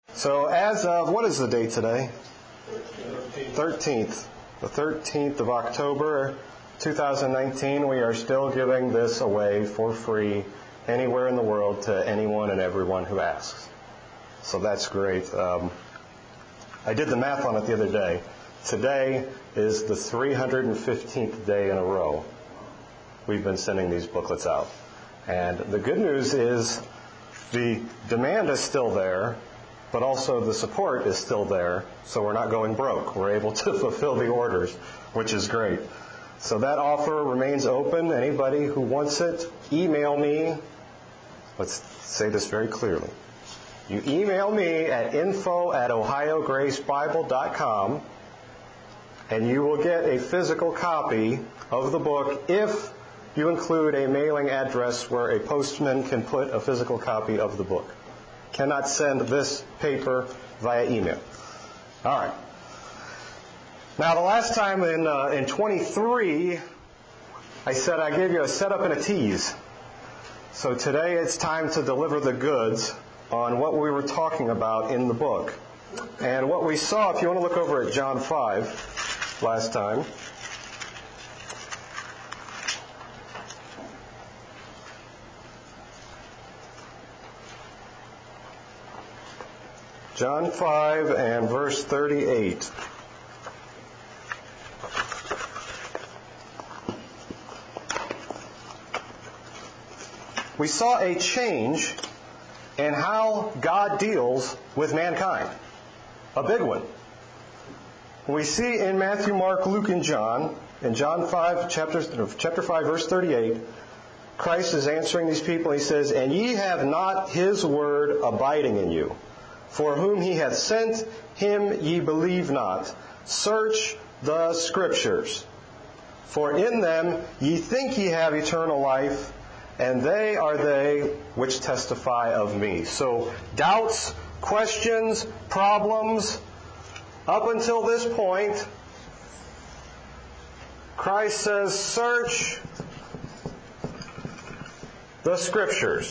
So as of, what is the date today? 13th. The 13th of October, 2019, we are still giving this away for free anywhere in the world to anyone and everyone who asks. So that's great. I did the math on it the other day. Today is the 315th day in a row we've been sending these booklets out. And the good news is the demand is still there, but also the support is still there, so we're not going broke. We're able to fulfill the orders, which is great. So that offer remains open. Anybody who wants it, email me. Let's say this very clearly. You email me at info@ohiogracebible.com, and you will get a physical copy of the book if you include a mailing address where a postman can put a physical copy of the book. Cannot send this paper via email. All right. Now, the last time in 23, I said I gave you a setup and a tease. So today it's time to deliver the goods on what we were talking about in the book. And what we saw, if you want to look over at John 5 last time, John 5 and verse 38. We saw a change in how God deals with mankind. A big one. We see in Matthew, Mark, Luke, and John, in John 5, chapter 5, verse 38, Christ is answering these people. He says, "And ye have not his word abiding in you. For whom he hath sent, him ye believe not. Search the Scriptures. For in them ye think ye have eternal life, and they are they which testify of me." So, doubts, questions, problems, up until this point, Christ says, search the Scriptures.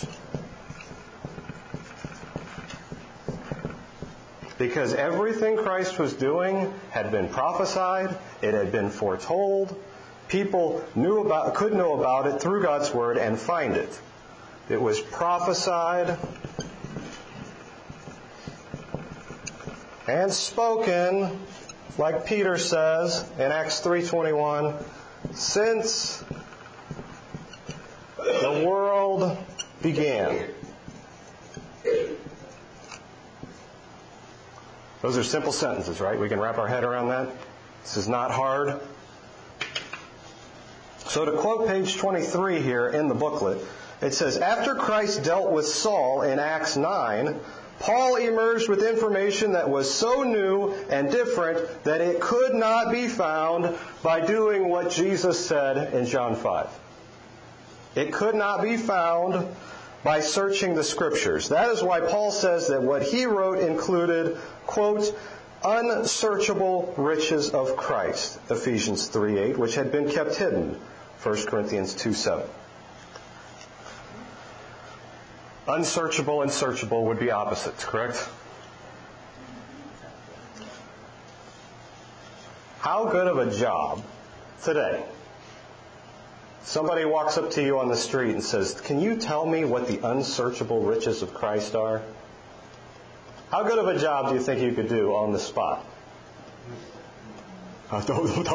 Because everything Christ was doing had been prophesied, it had been foretold, people could know about it through God's Word and find it. It was prophesied and spoken, like Peter says in Acts 3:21, since the world began. Those are simple sentences, right? We can wrap our head around that. This is not hard. So to quote page 23 here in the booklet, it says, "After Christ dealt with Saul in Acts 9, Paul emerged with information that was so new and different that it could not be found by doing what Jesus said in John 5. It could not be found by searching the Scriptures. That is why Paul says that what he wrote included, quote, unsearchable riches of Christ, Ephesians 3:8, which had been kept hidden, 1 Corinthians 2:7. Unsearchable and searchable would be opposites, correct? How good of a job today? Somebody walks up to you on the street and says, "Can you tell me what the unsearchable riches of Christ are?" How good of a job do you think you could do on the spot? It's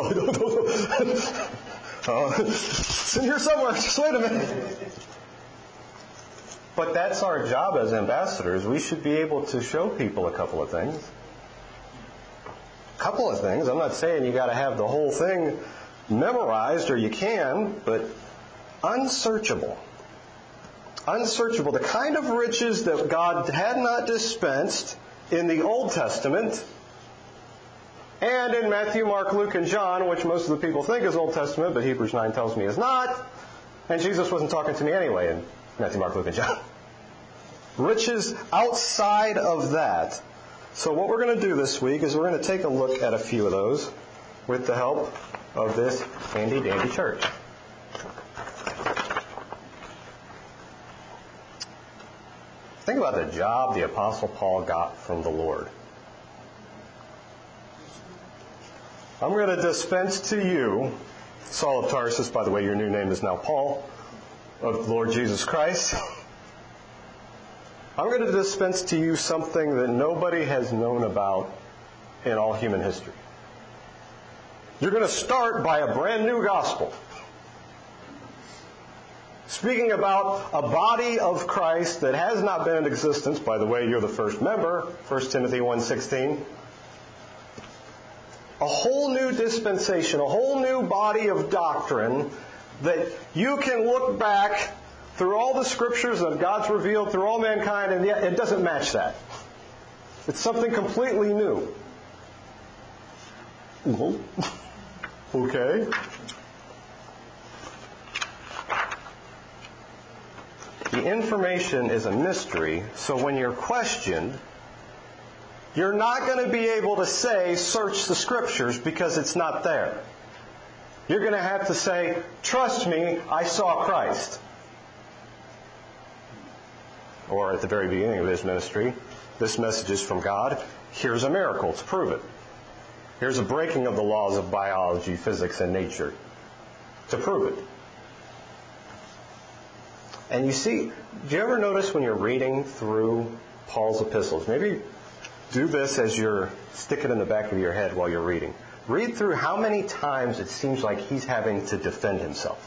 in here somewhere. Just wait a minute. But that's our job as ambassadors. We should be able to show people a couple of things. Couple of things. I'm not saying you got to have the whole thing memorized, or you can, but unsearchable. Unsearchable. The kind of riches that God had not dispensed in the Old Testament and in Matthew, Mark, Luke, and John, which most of the people think is Old Testament, but Hebrews 9 tells me is not. And Jesus wasn't talking to me anyway in Matthew, Mark, Luke, and John. Riches outside of that. So what we're going to do this week is we're going to take a look at a few of those with the help of this handy-dandy church. Think about the job the Apostle Paul got from the Lord. I'm going to dispense to you, Saul of Tarsus, by the way, your new name is now Paul, of Lord Jesus Christ. I'm going to dispense to you something that nobody has known about in all human history. You're going to start by a brand new gospel. Speaking about a body of Christ that has not been in existence. By the way, you're the first member, 1 Timothy 1:16. A whole new dispensation, a whole new body of doctrine that you can look back through all the scriptures that God's revealed through all mankind, and yet it doesn't match that. It's something completely new. Okay. The information is a mystery, so when you're questioned, you're not going to be able to say, search the scriptures, because it's not there. You're going to have to say, trust me, I saw Christ. Or at the very beginning of his ministry, this message is from God. Here's a miracle to prove it. Here's a breaking of the laws of biology, physics, and nature to prove it. And you see, do you ever notice when you're reading through Paul's epistles, maybe do this as you're sticking in the back of your head while you're reading. Read through how many times it seems like he's having to defend himself.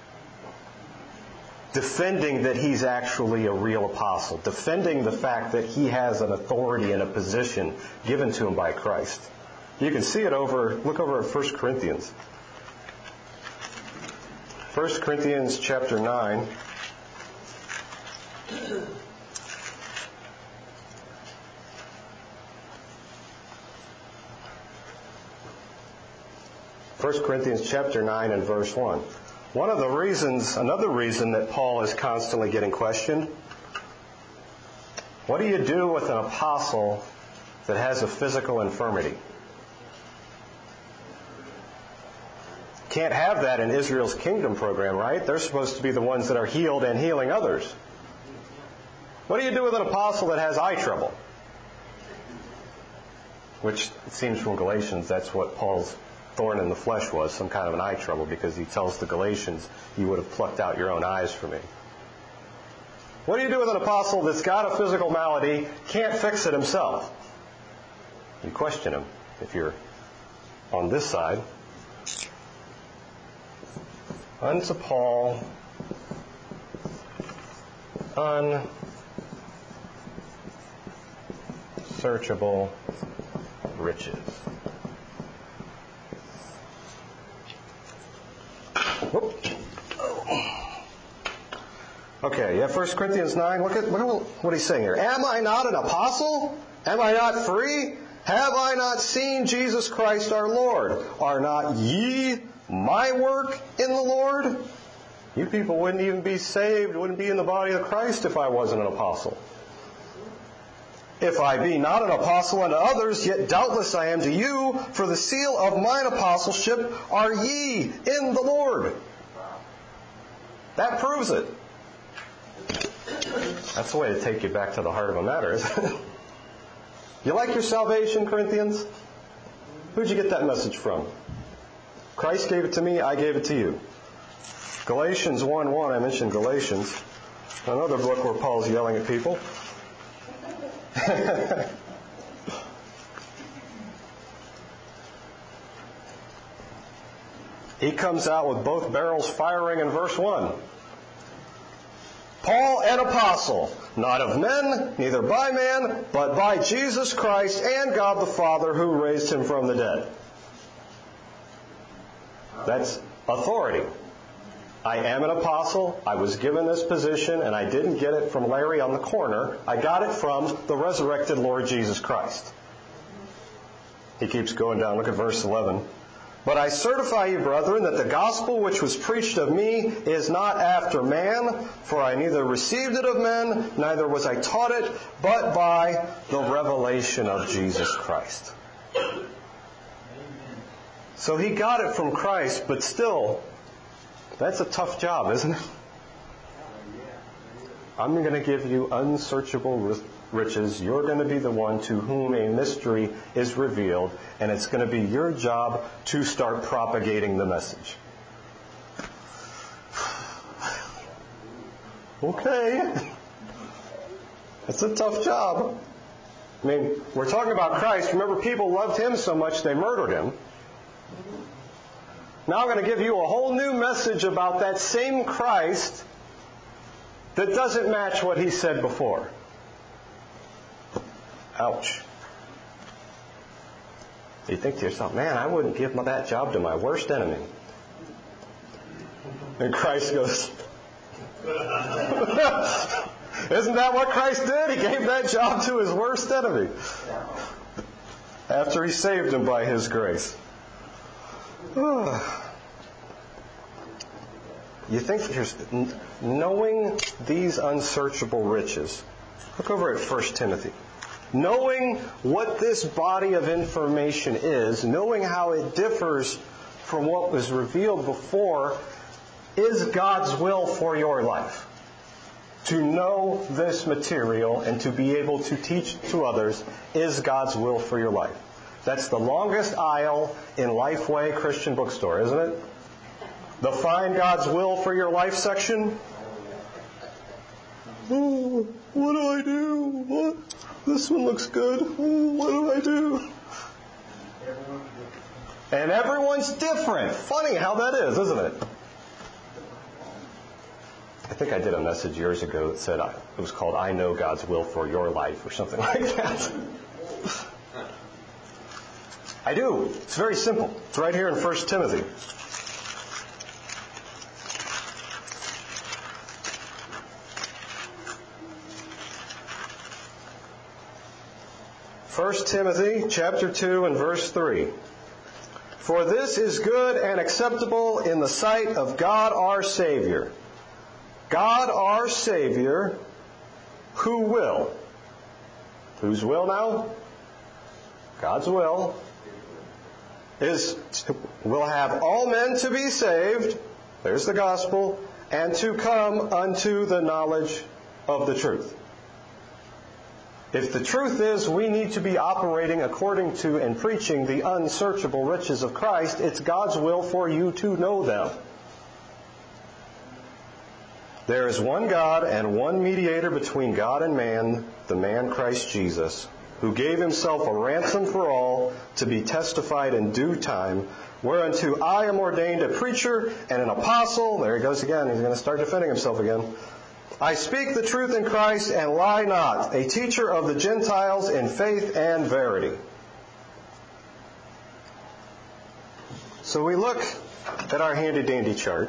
Defending that he's actually a real apostle. Defending the fact that he has an authority and a position given to him by Christ. You can see it look over at 1 Corinthians. 1 Corinthians chapter 9. First Corinthians chapter 9 and verse 1. Another reason that Paul is constantly getting questioned. What do you do with an apostle that has a physical infirmity? Can't have that in Israel's kingdom program, right? They're supposed to be the ones that are healed and healing others. What do you do with an apostle that has eye trouble? Which, it seems from Galatians, that's what Paul's thorn in the flesh was, some kind of an eye trouble, because he tells the Galatians, you would have plucked out your own eyes for me. What do you do with an apostle that's got a physical malady, can't fix it himself? You question him if you're on this side. Unto Paul, unsearchable riches. Okay, yeah, 1 Corinthians 9. Look at what he's saying here. Am I not an apostle? Am I not free? Have I not seen Jesus Christ our Lord? Are not ye my work in the Lord? You people wouldn't even be saved, wouldn't be in the body of Christ if I wasn't an apostle. If I be not an apostle unto others, yet doubtless I am to you, for the seal of mine apostleship are ye in the Lord. That proves it. That's the way to take you back to the heart of a matter, isn't it? You like your salvation, Corinthians? Who'd you get that message from? Christ gave it to me, I gave it to you. Galatians 1:1, I mentioned Galatians. Another book where Paul's yelling at people. He comes out with both barrels firing in verse 1. Paul, an apostle, not of men, neither by man, but by Jesus Christ and God the Father who raised him from the dead. That's authority. I am an apostle. I was given this position, and I didn't get it from Larry on the corner. I got it from the resurrected Lord Jesus Christ. He keeps going down. Look at verse 11. But I certify you, brethren, that the gospel which was preached of me is not after man, for I neither received it of men, neither was I taught it, but by the revelation of Jesus Christ. So he got it from Christ, but still, that's a tough job, isn't it? I'm going to give you unsearchable riches. You're going to be the one to whom a mystery is revealed, and it's going to be your job to start propagating the message. Okay. It's a tough job. I mean, we're talking about Christ. Remember, people loved Him so much they murdered Him. Now I'm going to give you a whole new message about that same Christ that doesn't match what He said before. Ouch. You think to yourself, man, I wouldn't give that job to my worst enemy. And Christ goes, isn't that what Christ did? He gave that job to His worst enemy after He saved him by His grace. You think, knowing these unsearchable riches, look over at 1 Timothy. Knowing what this body of information is, knowing how it differs from what was revealed before, is God's will for your life. To know this material and to be able to teach to others is God's will for your life. That's the longest aisle in Lifeway Christian Bookstore, isn't it? The Find God's Will for Your Life section. Oh, what do I do? What? This one looks good. Oh, what do I do? And everyone's different. Funny how that is, isn't it? I think I did a message years ago that said it was called I Know God's Will for Your Life or something like that. I do. It's very simple. It's right here in 1 Timothy. 1 Timothy chapter 2 and verse 3. For this is good and acceptable in the sight of God our Savior. God our Savior, who will. Whose will now? God's will will have all men to be saved, there's the gospel, and to come unto the knowledge of the truth. If the truth is we need to be operating according to and preaching the unsearchable riches of Christ, it's God's will for you to know them. There is one God and one mediator between God and man, the man Christ Jesus, who gave Himself a ransom for all to be testified in due time, whereunto I am ordained a preacher and an apostle. There he goes again. He's going to start defending himself again. I speak the truth in Christ and lie not, a teacher of the Gentiles in faith and verity. So we look at our handy-dandy chart.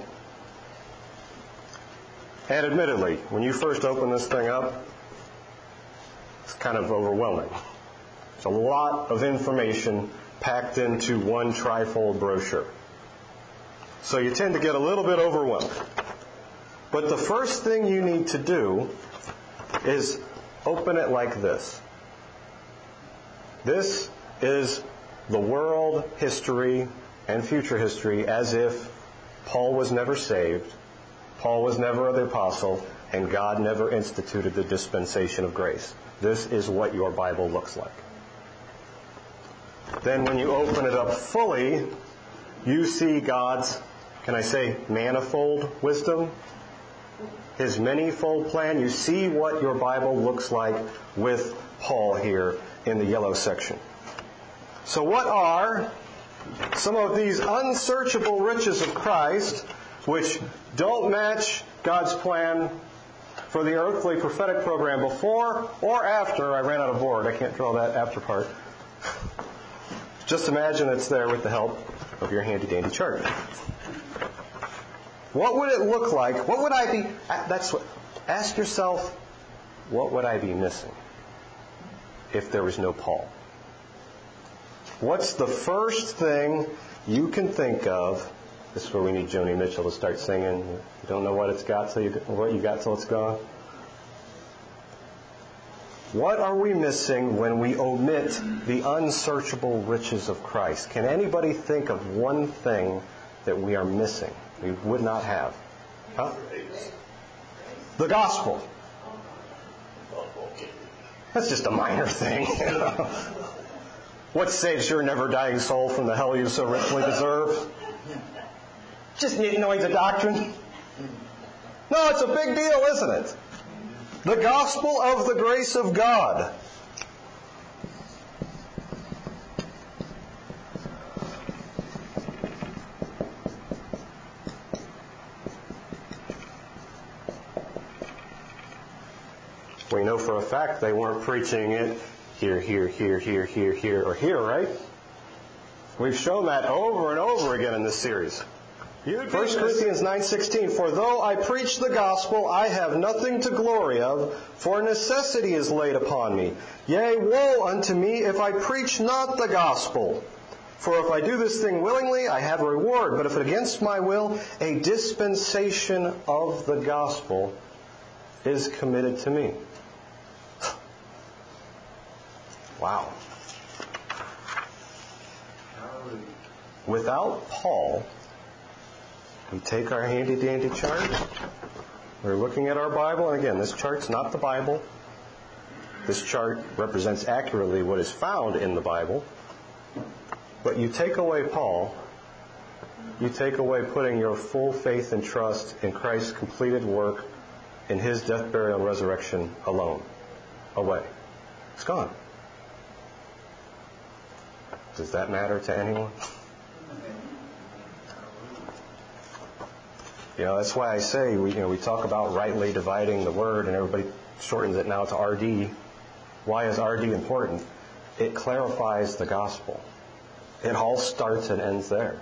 And admittedly, when you first open this thing up, it's kind of overwhelming. It's a lot of information packed into one trifold brochure. So you tend to get a little bit overwhelmed. But the first thing you need to do is open it like this. This is the world history and future history as if Paul was never saved, Paul was never the apostle, and God never instituted the dispensation of grace. This is what your Bible looks like. Then when you open it up fully, you see God's, can I say, manifold wisdom? His manyfold plan. You see what your Bible looks like with Paul here in the yellow section. So what are some of these unsearchable riches of Christ which don't match God's plan for the earthly prophetic program before or after? I ran out of board. I can't draw that after part. Just imagine it's there with the help of your handy-dandy chart. What would it look like? What would I be... Ask yourself, what would I be missing if there was no Paul? What's the first thing you can think of? This is where we need Joni Mitchell to start singing. You don't know what what you got till it's gone. What are we missing when we omit the unsearchable riches of Christ? Can anybody think of one thing that we are missing? We would not have. Huh? The gospel. That's just a minor thing. What saves your never-dying soul from the hell you so richly deserve? Just knowing the doctrine? No, it's a big deal, isn't it? The gospel of the grace of God. We know for a fact they weren't preaching it here, here, here, here, here, here, or here, right? We've shown that over and over again in this series. 1 Corinthians 9:16, for though I preach the gospel, I have nothing to glory of, for necessity is laid upon me. Yea, woe unto me if I preach not the gospel. For if I do this thing willingly, I have a reward. But if against my will, a dispensation of the gospel is committed to me. Wow. Without Paul, we take our handy-dandy chart. We're looking at our Bible. And again, this chart's not the Bible. This chart represents accurately what is found in the Bible. But you take away Paul, you take away putting your full faith and trust in Christ's completed work in His death, burial, and resurrection alone. Away. It's gone. Does that matter to anyone? That's why I say we talk about rightly dividing the word, and everybody shortens it now to RD. Why is RD important? It clarifies the gospel. It all starts and ends there.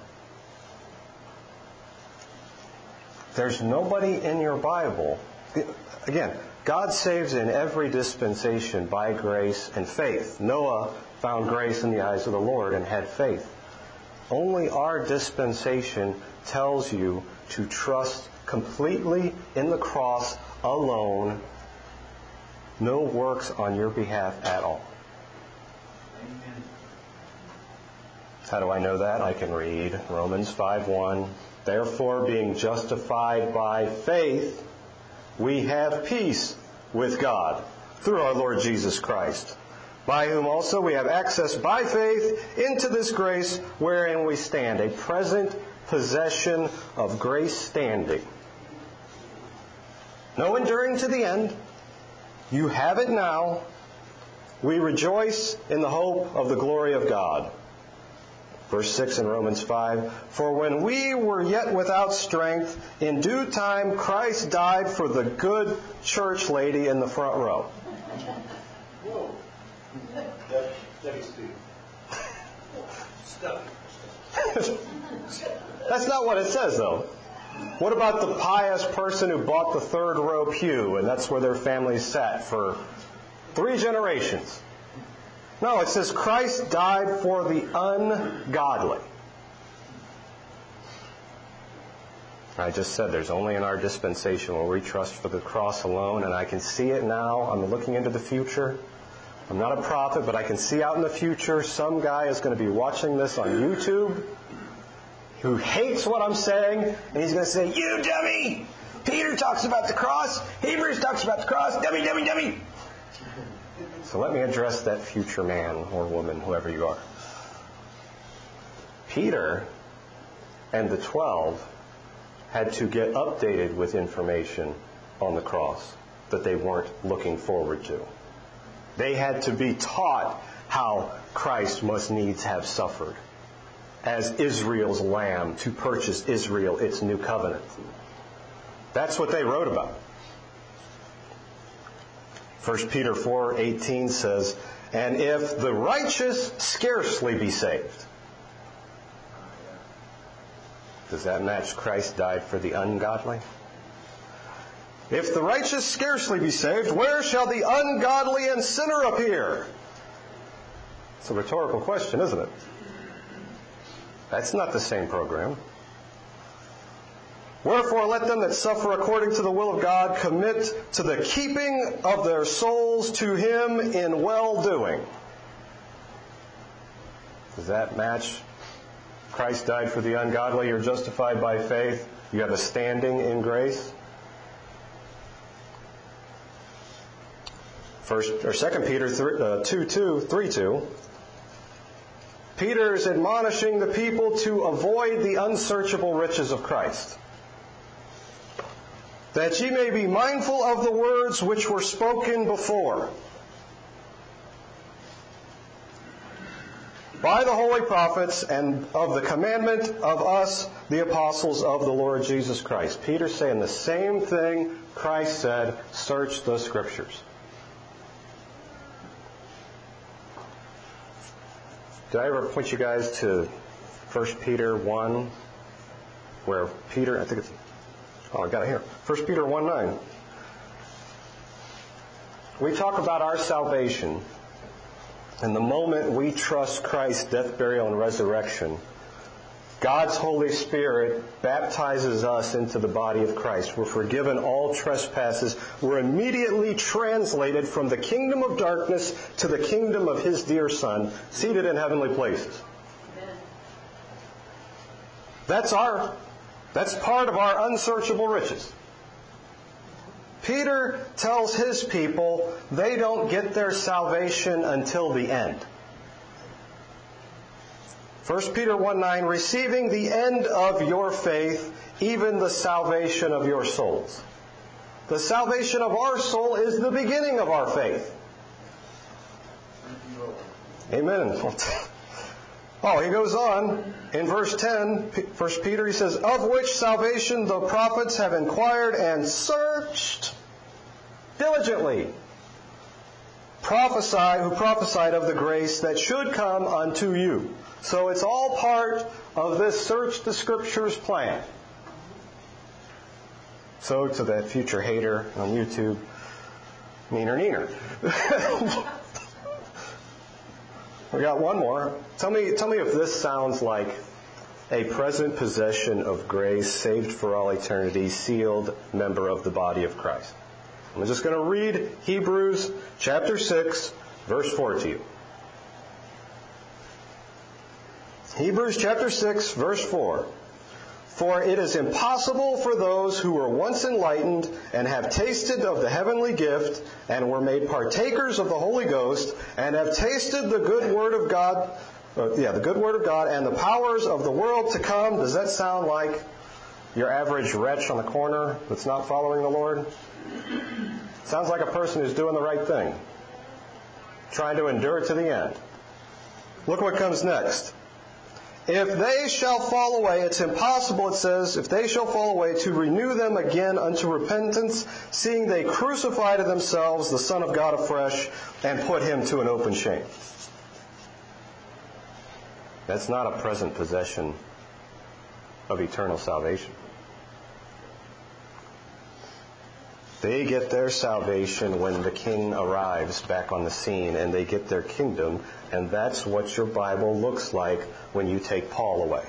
There's nobody in your Bible. Again, God saves in every dispensation by grace and faith. Noah found grace in the eyes of the Lord and had faith. Only our dispensation tells you to trust completely in the cross alone. No works on your behalf at all. Amen. How do I know that? I can read Romans 5:1. Therefore, being justified by faith, we have peace with God through our Lord Jesus Christ, by whom also we have access by faith into this grace wherein we stand, a present possession of grace standing. No enduring to the end. You have it now. We rejoice in the hope of the glory of God. Verse 6 in Romans 5, for when we were yet without strength, in due time Christ died for the good church lady in the front row. Whoa. That's not what it says, though. What about the pious person who bought the third row pew, and that's where their family sat for 3 generations? No, it says Christ died for the ungodly. I just said there's only in our dispensation where we trust for the cross alone, and I can see it now. I'm looking into the future. I'm not a prophet, but I can see out in the future some guy is going to be watching this on YouTube who hates what I'm saying, and he's going to say, you dummy! Peter talks about the cross. Hebrews talks about the cross. Dummy, dummy, dummy! So let me address that future man or woman, whoever you are. Peter and the 12 had to get updated with information on the cross that they weren't looking forward to. They had to be taught how Christ must needs have suffered as Israel's lamb to purchase Israel its new covenant. That's what they wrote about. 1 Peter 4:18 says, and if the righteous scarcely be saved. Does that match Christ died for the ungodly? If the righteous scarcely be saved, where shall the ungodly and sinner appear? It's a rhetorical question, isn't it? That's not the same program. Wherefore let them that suffer according to the will of God commit to the keeping of their souls to Him in well-doing. Does that match? Christ died for the ungodly. You're justified by faith. You have a standing in grace. 2 Peter 3:2. Peter is admonishing the people to avoid the unsearchable riches of Christ. That ye may be mindful of the words which were spoken before by the holy prophets, and of the commandment of us, the apostles of the Lord Jesus Christ. Peter's saying the same thing Christ said, search the Scriptures. Did I ever point you guys to 1 Peter 1, where Peter, I got it here. 1 Peter 1:9. We talk about our salvation. And the moment we trust Christ's death, burial, and resurrection, God's Holy Spirit baptizes us into the body of Christ. We're forgiven all trespasses. We're immediately translated from the kingdom of darkness to the kingdom of His dear Son, seated in heavenly places. Amen. That's part of our unsearchable riches. Peter tells his people they don't get their salvation until the end. 1 Peter 1:9, receiving the end of your faith, even the salvation of your souls. The salvation of our soul is the beginning of our faith. Amen. Oh, he goes on in verse 10, 1 Peter, he says, of which salvation the prophets have inquired and searched diligently, who prophesied of the grace that should come unto you. So it's all part of this search the Scriptures plan. So to that future hater on YouTube, neener. We got one more. Tell me if this sounds like a present possession of grace, saved for all eternity, sealed member of the body of Christ. I'm just going to read Hebrews chapter 6, verse 4 to you. Hebrews chapter 6, verse 4. For it is impossible for those who were once enlightened and have tasted of the heavenly gift and were made partakers of the Holy Ghost and have tasted the good word of God, the good word of God and the powers of the world to come. Does that sound like your average wretch on the corner that's not following the Lord? Sounds like a person who's doing the right thing, trying to endure to the end. Look what comes next. If they shall fall away, it's impossible, it says, if they shall fall away, to renew them again unto repentance, seeing they crucify to themselves the Son of God afresh and put Him to an open shame. That's not a present possession of eternal salvation. They get their salvation when the King arrives back on the scene and they get their kingdom, and that's what your Bible looks like when you take Paul away.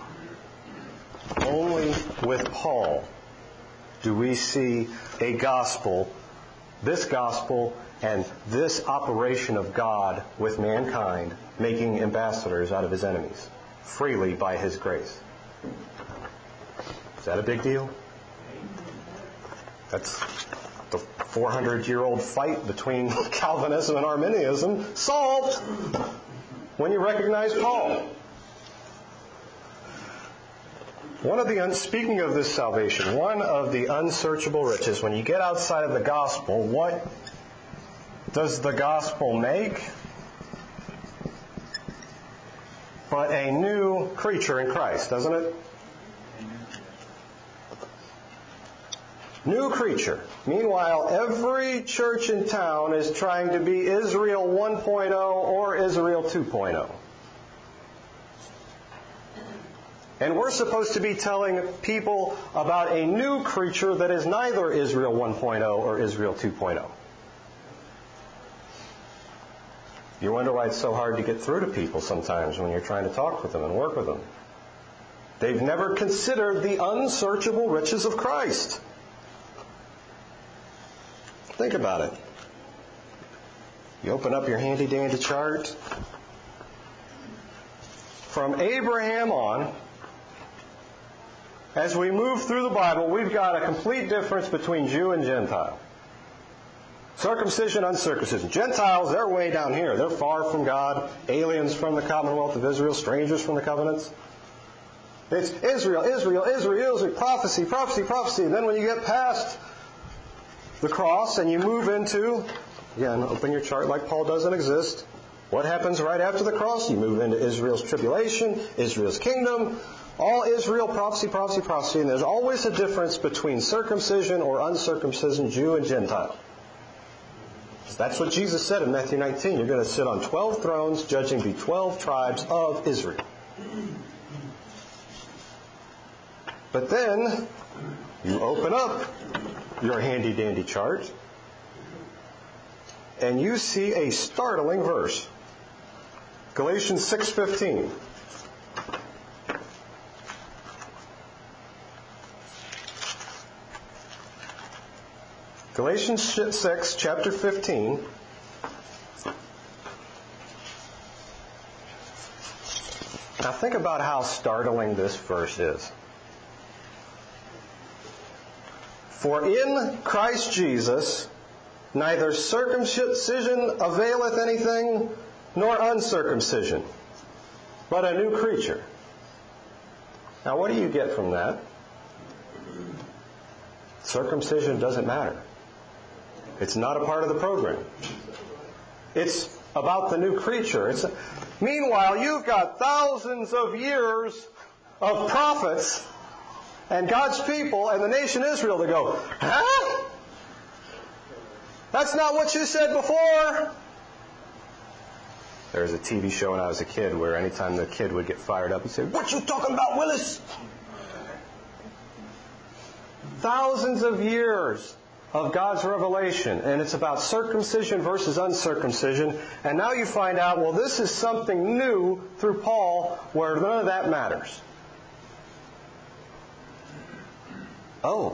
Only with Paul do we see a gospel, this gospel, and this operation of God with mankind, making ambassadors out of His enemies, freely by His grace. Is that a big deal? That's the 400-year-old fight between Calvinism and Arminianism solved when you recognize Paul. Speaking of this salvation, one of the unsearchable riches, when you get outside of the gospel, what does the gospel make? But a new creature in Christ, doesn't it? New creature. Meanwhile, every church in town is trying to be Israel 1.0 or Israel 2.0. And we're supposed to be telling people about a new creature that is neither Israel 1.0 or Israel 2.0. You wonder why it's so hard to get through to people sometimes when you're trying to talk with them and work with them. They've never considered the unsearchable riches of Christ. Think about it. You open up your handy-dandy chart. From Abraham on, as we move through the Bible, we've got a complete difference between Jew and Gentile. Circumcision, uncircumcision. Gentiles, they're way down here. They're far from God, aliens from the commonwealth of Israel, strangers from the covenants. It's Israel, Israel, Israel, Israel, prophecy, prophecy, prophecy. And then when you get past the cross and you move into, again, open your chart like Paul doesn't exist. What happens right after the cross? You move into Israel's tribulation, Israel's kingdom, all Israel, prophecy, prophecy, prophecy. And there's always a difference between circumcision or uncircumcision, Jew and Gentile. That's what Jesus said in Matthew 19. You're going to sit on 12 thrones judging the 12 tribes of Israel. But then, you open up your handy-dandy chart, and you see a startling verse. Galatians 6:15. Galatians 6, chapter 15. Now think about how startling this verse is. For in Christ Jesus, neither circumcision availeth anything, nor uncircumcision, but a new creature. Now what do you get from that? Circumcision doesn't matter. It's not a part of the program. It's about the new creature. Meanwhile, you've got thousands of years of prophets and God's people and the nation Israel to go, huh? That's not what you said before. There was a TV show when I was a kid where anytime the kid would get fired up, he'd say, "What you talking about, Willis?" Thousands of years of God's revelation, and it's about circumcision versus uncircumcision, and now you find out, well, this is something new through Paul where none of that matters. Oh.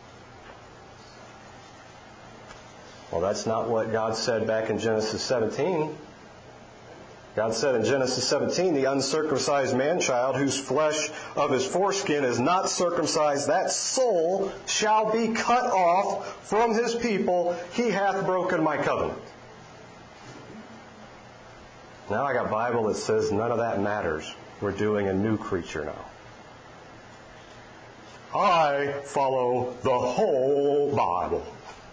Well, that's not what God said back in Genesis 17. God said in Genesis 17, the uncircumcised man-child whose flesh of his foreskin is not circumcised, that soul shall be cut off from his people. He hath broken my covenant. Now I got a Bible that says none of that matters. We're doing a new creature now. I follow the whole Bible.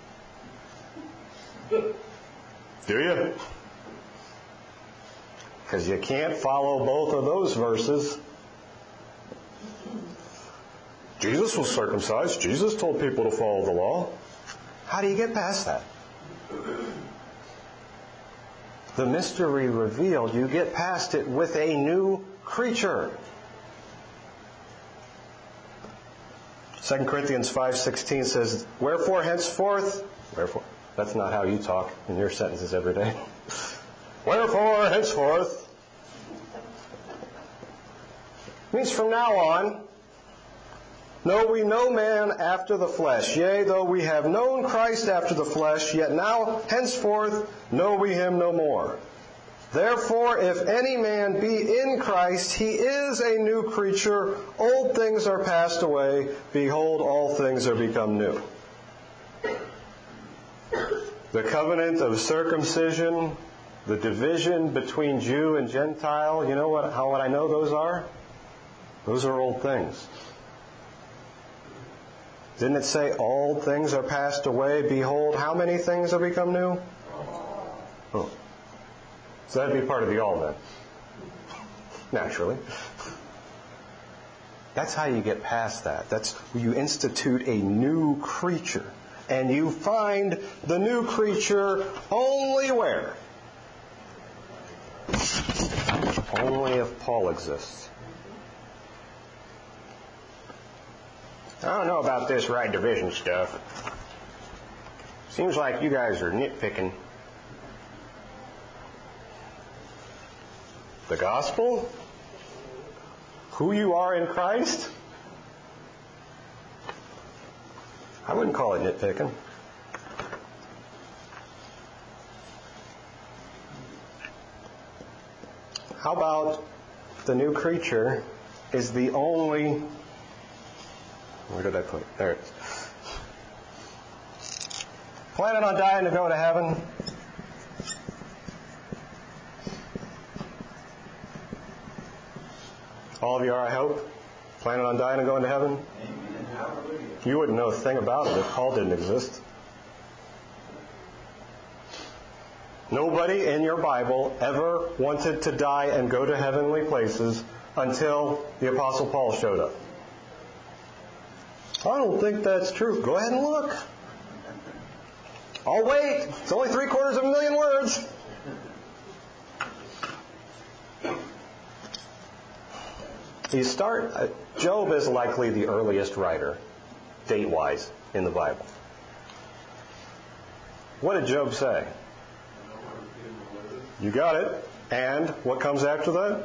Do you? Because you can't follow both of those verses. Jesus was circumcised. Jesus told people to follow the law. How do you get past that? The mystery revealed, you get past it with a new creature. 2 Corinthians 5:16 says, Wherefore henceforth... Wherefore? That's not how you talk in your sentences every day. Wherefore henceforth means from now on, know we no man after the flesh. Yea, though we have known Christ after the flesh, yet now henceforth know we him no more. Therefore, if any man be in Christ, he is a new creature. Old things are passed away. Behold, all things are become new. The covenant of circumcision, the division between Jew and Gentile, you know what I know those are? Those are old things. Didn't it say all things are passed away? Behold, how many things have become new? Oh. So that'd be part of the all then. Naturally. That's how you get past that. That's where you institute a new creature. And you find the new creature only where? Only if Paul exists. I don't know about this right division stuff. Seems like you guys are nitpicking. The gospel? Who you are in Christ? I wouldn't call it nitpicking. How about the new creature is the only... Where did I put it? There it is. Planning on dying to go to heaven? All of you are, I hope. Planning on dying and going to heaven? Amen. You wouldn't know a thing about it if Paul didn't exist. Nobody in your Bible ever wanted to die and go to heavenly places until the Apostle Paul showed up. I don't think that's true. Go ahead and look. I'll wait. It's only 750,000 words. Job is likely the earliest writer, date-wise, in the Bible. What did Job say? You got it. And what comes after that?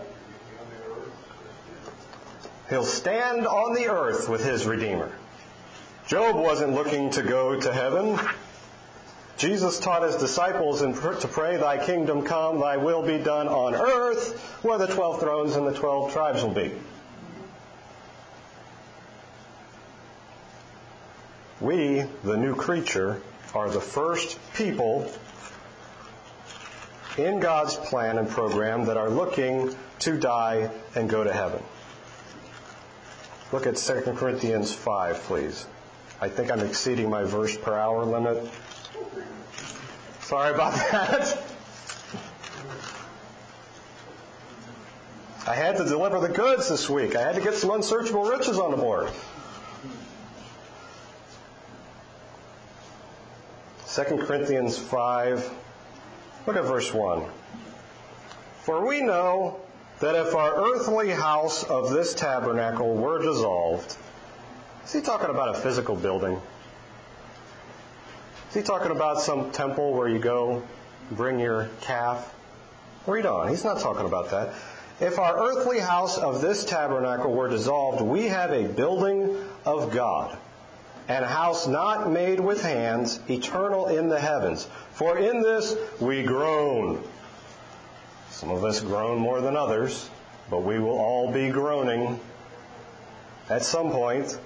He'll stand on the earth with his Redeemer. Job wasn't looking to go to heaven. Jesus taught his disciples to pray, "Thy kingdom come, thy will be done on earth, where the 12 thrones and the 12 tribes will be." We, the new creature, are the first people in God's plan and program that are looking to die and go to heaven. Look at 2 Corinthians 5, please. I think I'm exceeding my verse per hour limit. Sorry about that. I had to deliver the goods this week. I had to get some unsearchable riches on the board. 2 Corinthians 5, look at verse 1. "For we know that if our earthly house of this tabernacle were dissolved," is he talking about a physical building? Is he talking about some temple where you go bring your calf? Read on. He's not talking about that. "If our earthly house of this tabernacle were dissolved, we have a building of God, and a house not made with hands, eternal in the heavens. For in this we groan." Some of us groan more than others, but we will all be groaning at some point.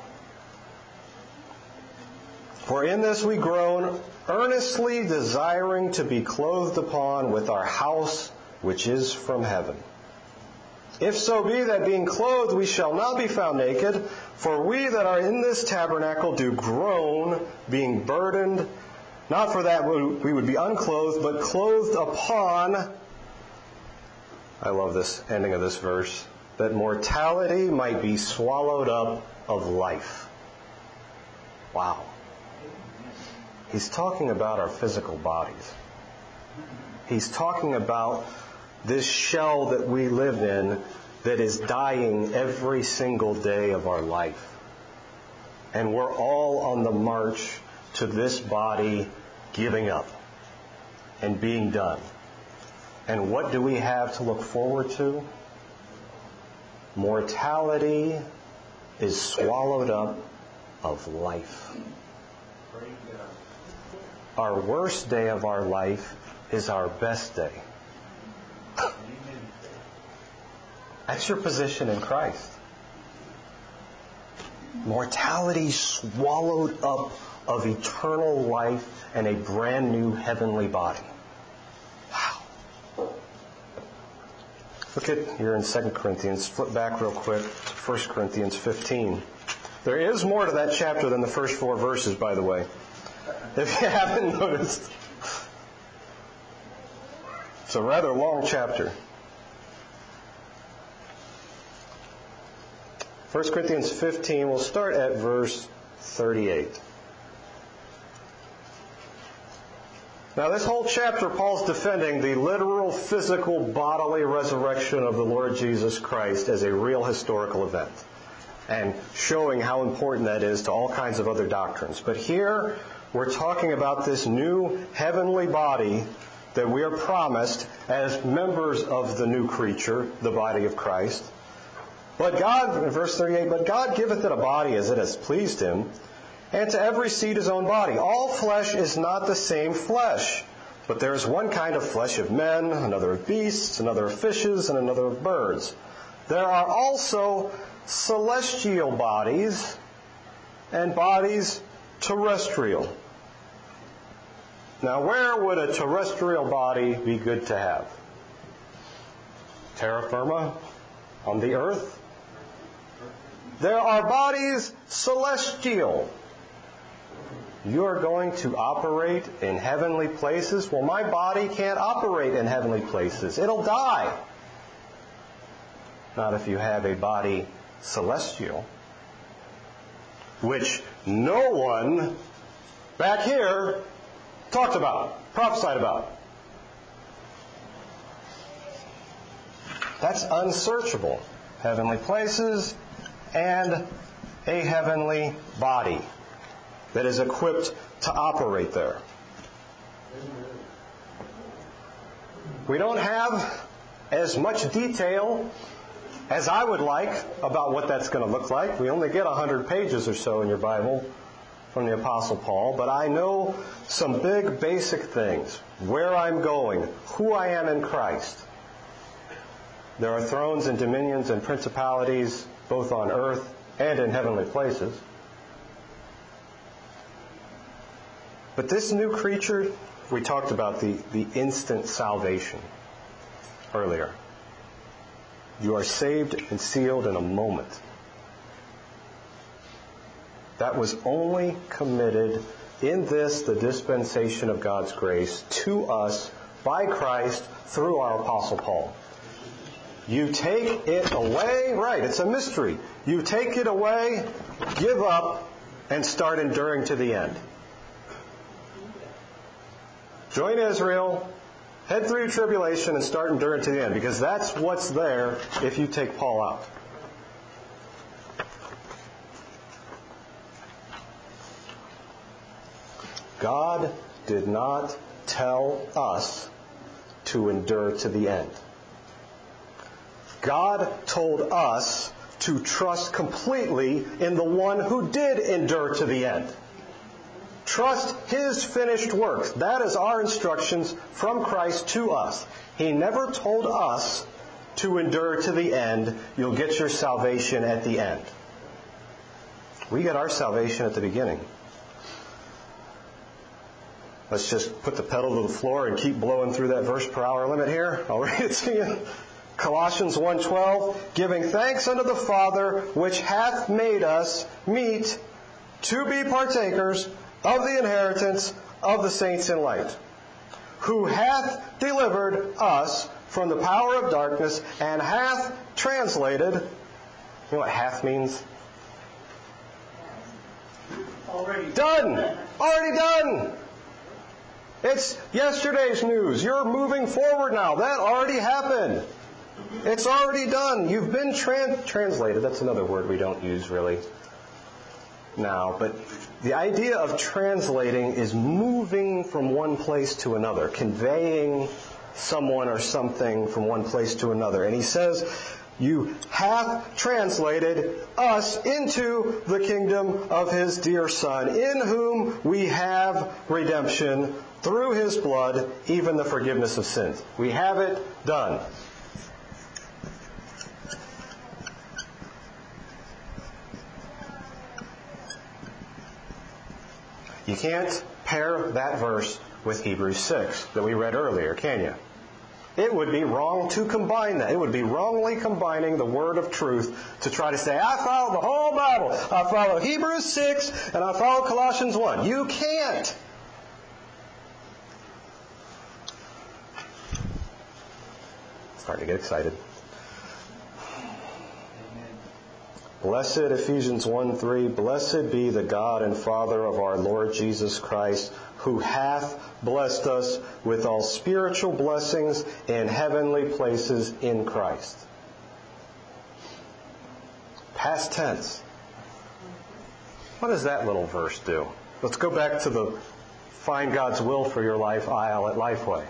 "For in this we groan, earnestly desiring to be clothed upon with our house which is from heaven. If so be that being clothed we shall not be found naked, for we that are in this tabernacle do groan, being burdened, not for that we would be unclothed, but clothed upon," I love this ending of this verse, "that mortality might be swallowed up of life." Wow. He's talking about our physical bodies. He's talking about this shell that we live in that is dying every single day of our life. And we're all on the march to this body giving up and being done. And what do we have to look forward to? Mortality is swallowed up of life. Our worst day of our life is our best day. That's your position in Christ. Mortality swallowed up of eternal life and a brand new heavenly body. Wow. Look at here in 2 Corinthians. Flip back real quick to 1 Corinthians 15. There is more to that chapter than the first 4 verses, by the way, if you haven't noticed. It's a rather long chapter. 1 Corinthians 15, we'll start at verse 38. Now, this whole chapter, Paul's defending the literal, physical, bodily resurrection of the Lord Jesus Christ as a real historical event, and showing how important that is to all kinds of other doctrines. But here, we're talking about this new heavenly body that we are promised as members of the new creature, the body of Christ. But God, in verse 38, "But God giveth it a body as it has pleased him, and to every seed his own body. All flesh is not the same flesh, but there is one kind of flesh of men, another of beasts, another of fishes, and another of birds. There are also celestial bodies and bodies terrestrial. Now, where would a terrestrial body be good to have? Terra firma? On the earth? There are bodies celestial. You're going to operate in heavenly places? Well, my body can't operate in heavenly places. It'll die. Not if you have a body celestial, which no one back here talked about, prophesied about. That's unsearchable. Heavenly places and a heavenly body that is equipped to operate there. We don't have as much detail as I would like about what that's going to look like. We only get 100 pages or so in your Bible from the Apostle Paul, but I know some big basic things. Where I'm going, who I am in Christ. There are thrones and dominions and principalities both on earth and in heavenly places. But this new creature, we talked about the instant salvation earlier. You are saved and sealed in a moment. That was only committed in this, the dispensation of God's grace, to us by Christ through our Apostle Paul. You take it away, right, it's a mystery. You take it away, give up, and start enduring to the end. Join Israel, head through tribulation, and start enduring to the end, because that's what's there if you take Paul out. God did not tell us to endure to the end. God told us to trust completely in the one who did endure to the end. Trust His finished works. That is our instructions from Christ to us. He never told us to endure to the end. You'll get your salvation at the end. We get our salvation at the beginning. Let's just put the pedal to the floor and keep blowing through that verse per hour limit here. I'll read it to you. Colossians 1:12, giving thanks unto the Father, which hath made us meet to be partakers of the inheritance of the saints in light, who hath delivered us from the power of darkness and hath translated, you know what hath means? Already Done! Already done! It's yesterday's news. You're moving forward now. That already happened. It's already done. You've been translated. That's another word we don't use really now. But the idea of translating is moving from one place to another, conveying someone or something from one place to another. And he says, you have translated us into the kingdom of His dear Son, in whom we have redemption through His blood, even the forgiveness of sins. We have it done. You can't pair that verse with Hebrews 6 that we read earlier, can you? It would be wrong to combine that. It would be wrongly combining the word of truth to try to say, I follow the whole Bible. I follow Hebrews 6 and I follow Colossians 1. You can't. Starting to get excited. Blessed, Ephesians 1:3, blessed be the God and Father of our Lord Jesus Christ, who hath blessed us with all spiritual blessings in heavenly places in Christ. Past tense. What does that little verse do? Let's go back to the Find God's Will for Your Life aisle at Lifeway.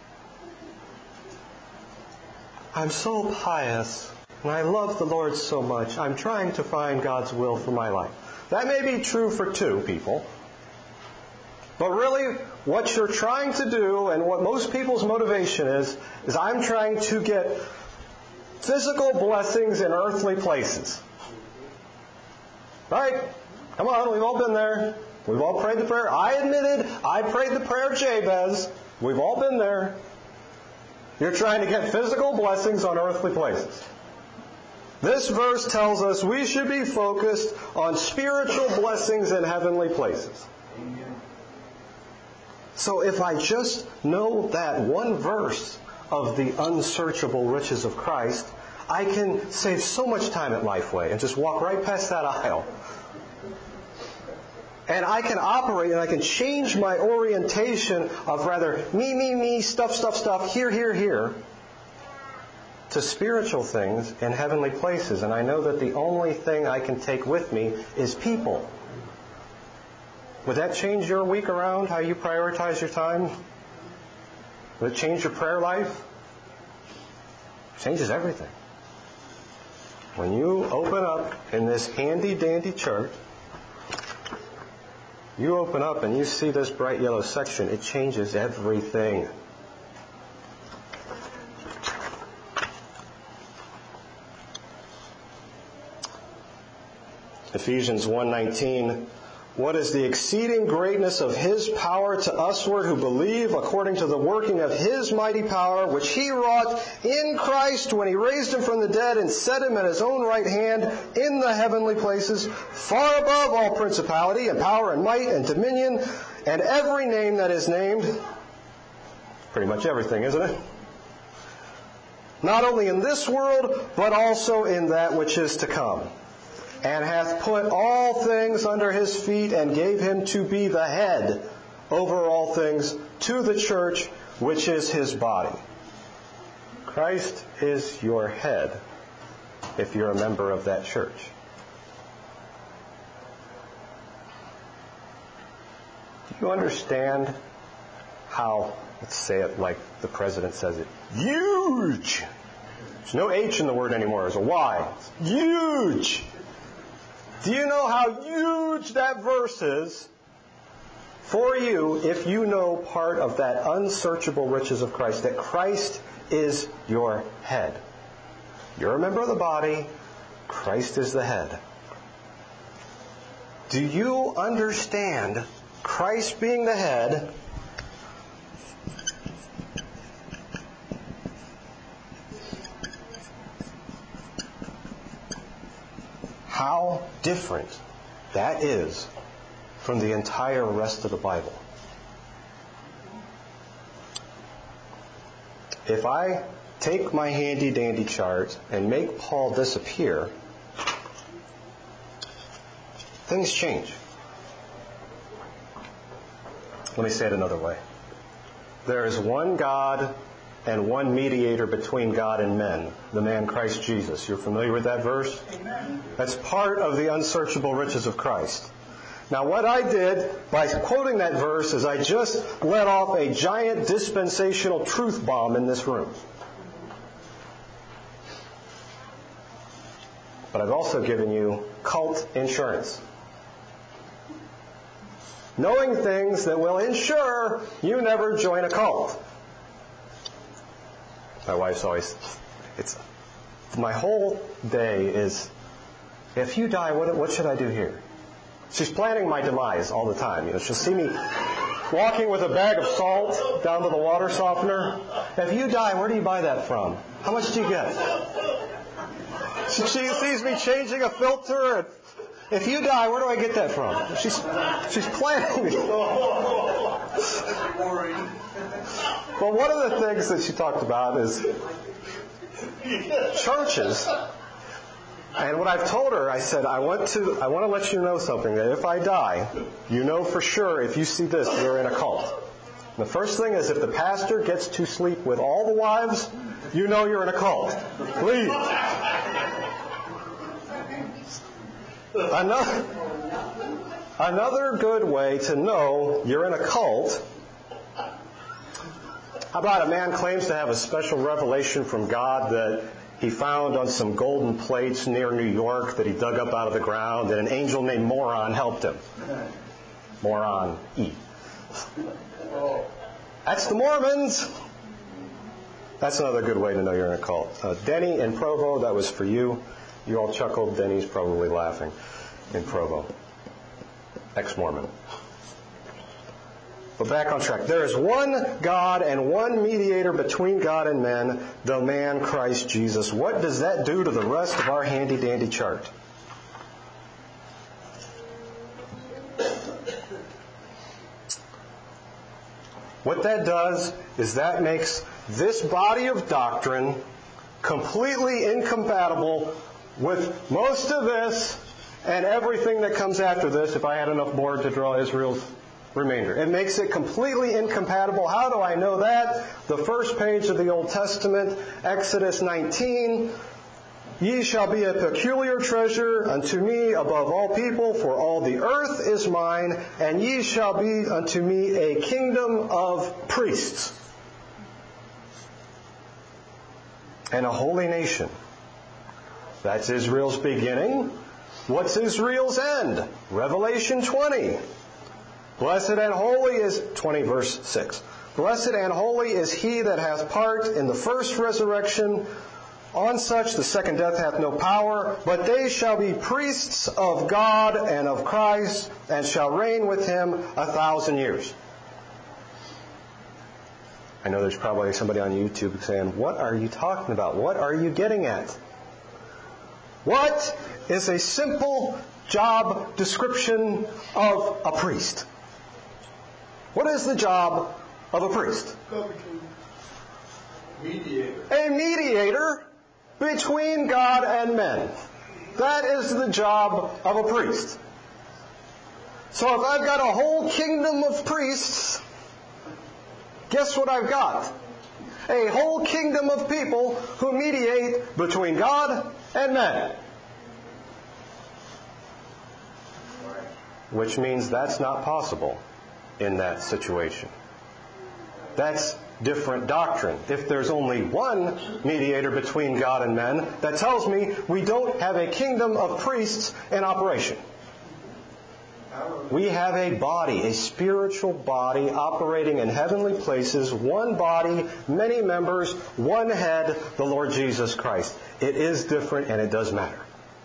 I'm so pious. And I love the Lord so much, I'm trying to find God's will for my life. That may be true for two people. But really, what you're trying to do, and what most people's motivation is I'm trying to get physical blessings in earthly places. Right? Come on, we've all been there. We've all prayed the prayer. I admitted I prayed the prayer of Jabez. We've all been there. You're trying to get physical blessings on earthly places. This verse tells us we should be focused on spiritual blessings in heavenly places. Amen. So if I just know that one verse of the unsearchable riches of Christ, I can save so much time at Lifeway and just walk right past that aisle. And I can operate and I can change my orientation of rather me, stuff, here, to spiritual things in heavenly places. And I know that the only thing I can take with me is people. Would that change your week around, how you prioritize your time? Would it change your prayer life? It changes everything. When you open up in this handy-dandy chart, you open up and you see this bright yellow section, it changes everything. Ephesians 1:19, what is the exceeding greatness of His power to usward who believe, according to the working of His mighty power, which He wrought in Christ when He raised Him from the dead and set Him at His own right hand in the heavenly places, far above all principality and power and might and dominion and every name that is named. Pretty much everything, isn't it? Not only in this world, but also in that which is to come. And hath put all things under His feet, and gave Him to be the head over all things to the church, which is His body. Christ is your head if you're a member of that church. Do you understand how, let's say it like the president says it, huge? There's no H in the word anymore, there's a Y. It's huge. Do you know how huge that verse is for you if you know part of that unsearchable riches of Christ, that Christ is your head? You're a member of the body. Christ is the head. Do you understand Christ being the head how different that is from the entire rest of the Bible? If I take my handy-dandy chart and make Paul disappear, things change. Let me say it another way. There is one God and one mediator between God and men, the man Christ Jesus. You're familiar with that verse? Amen. That's part of the unsearchable riches of Christ. Now, what I did by quoting that verse is I just let off a giant dispensational truth bomb in this room. But I've also given you cult insurance. Knowing things that will ensure you never join a cult. My wife's always, my whole day is, if you die, what should I do here? She's planning my demise all the time. She'll see me walking with a bag of salt down to the water softener. If you die, where do you buy that from? How much do you get? She sees me changing a filter. And if you die, where do I get that from? She's planning me. Well, one of the things that she talked about is churches. And what I've told her, I said, I want to let you know something, that if I die, you know for sure, if you see this, you're in a cult. The first thing is, if the pastor gets to sleep with all the wives, you know you're in a cult. Please. Another good way to know you're in a cult. How about a man claims to have a special revelation from God that he found on some golden plates near New York that he dug up out of the ground, and an angel named Moron helped him. Moron E. That's the Mormons. That's another good way to know you're in a cult. Denny in Provo, that was for you. You all chuckled. Denny's probably laughing in Provo. Ex-Mormon. But back on track. There is one God and one mediator between God and men, the man Christ Jesus. What does that do to the rest of our handy-dandy chart? What that does is that makes this body of doctrine completely incompatible with most of this and everything that comes after this, if I had enough board to draw Israel's remainder. It makes it completely incompatible. How do I know that? The first page of the Old Testament, Exodus 19. Ye shall be a peculiar treasure unto me above all people, for all the earth is mine, and ye shall be unto me a kingdom of priests and a holy nation. That's Israel's beginning. What's Israel's end? Revelation 20. Blessed and holy is, 20 verse 6. Blessed and holy is he that hath part in the first resurrection. On such the second death hath no power, but they shall be priests of God and of Christ, and shall reign with him 1,000 years. I know there's probably somebody on YouTube saying, what are you talking about? What are you getting at? What is a simple job description of a priest? What is the job of a priest? Mediator. A mediator between God and men. That is the job of a priest. So if I've got a whole kingdom of priests, guess what I've got? A whole kingdom of people who mediate between God and men. Which means that's not possible in that situation. That's different doctrine. If there's only one mediator between God and men, that tells me we don't have a kingdom of priests in operation. We have a body, a spiritual body operating in heavenly places, one body, many members, one head, the Lord Jesus Christ. It is different and it does matter.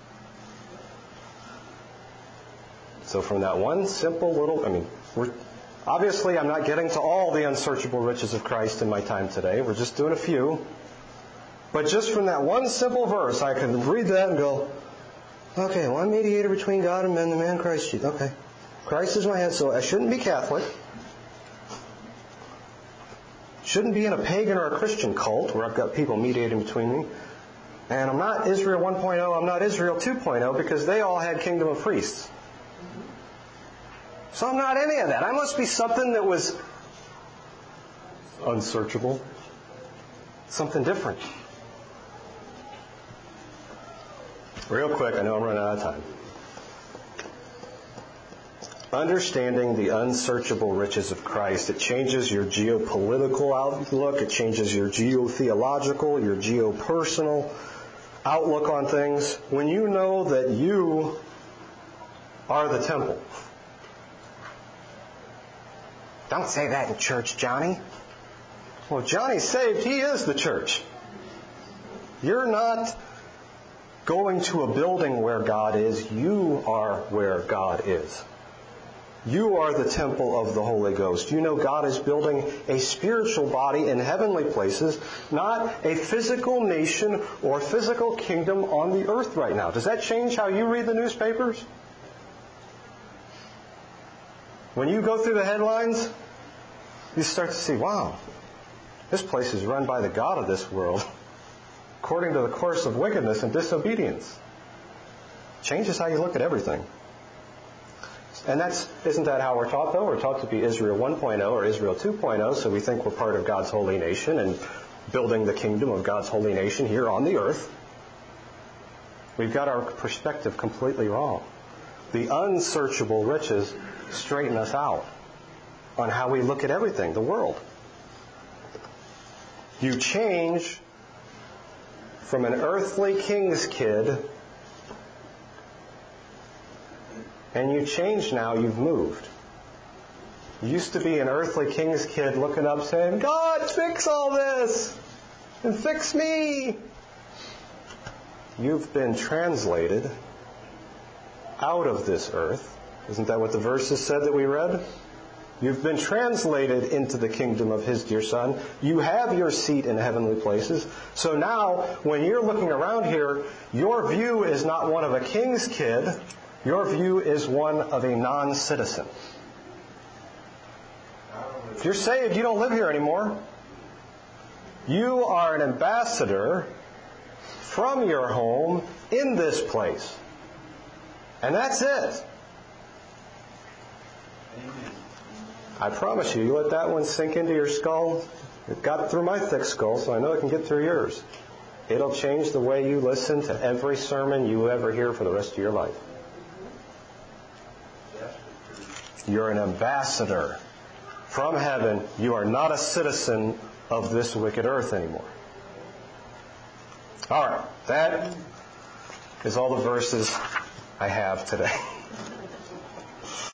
So from that one simple little, obviously, I'm not getting to all the unsearchable riches of Christ in my time today. We're just doing a few. But just from that one simple verse, I can read that and go, okay, one mediator between God and men, the man Christ Jesus. Okay. Christ is my head, so I shouldn't be Catholic. Shouldn't be in a pagan or a Christian cult where I've got people mediating between me. And I'm not Israel 1.0, I'm not Israel 2.0, because they all had kingdom of priests. So I'm not any of that. I must be something that was unsearchable. Something different. Real quick, I know I'm running out of time. Understanding the unsearchable riches of Christ, it changes your geopolitical outlook, it changes your geotheological, your geopersonal outlook on things. When you know that you are the temple. Don't say that in church, Johnny. Well, Johnny's saved. He is the church. You're not going to a building where God is. You are where God is. You are the temple of the Holy Ghost. You know God is building a spiritual body in heavenly places, not a physical nation or physical kingdom on the earth right now. Does that change how you read the newspapers? When you go through the headlines, you start to see, wow, this place is run by the God of this world according to the course of wickedness and disobedience. Changes how you look at everything. And isn't that how we're taught, though? We're taught to be Israel 1.0 or Israel 2.0, so we think we're part of God's holy nation and building the kingdom of God's holy nation here on the earth. We've got our perspective completely wrong. The unsearchable riches straighten us out on how we look at everything, the world. You change from an earthly king's kid, and you change now, you've moved. You used to be an earthly king's kid looking up saying, God, fix all this, and fix me. You've been translated out of this earth. Isn't that what the verses said that we read? You've been translated into the kingdom of His dear Son. You have your seat in heavenly places. So now, when you're looking around here, your view is not one of a king's kid. Your view is one of a non-citizen. If you're saved, you don't live here anymore. You are an ambassador from your home in this place. And that's it. I promise you, you let that one sink into your skull. It got through my thick skull, so I know it can get through yours. It'll change the way you listen to every sermon you ever hear for the rest of your life. You're an ambassador from heaven. You are not a citizen of this wicked earth anymore. All right, that is all the verses I have today.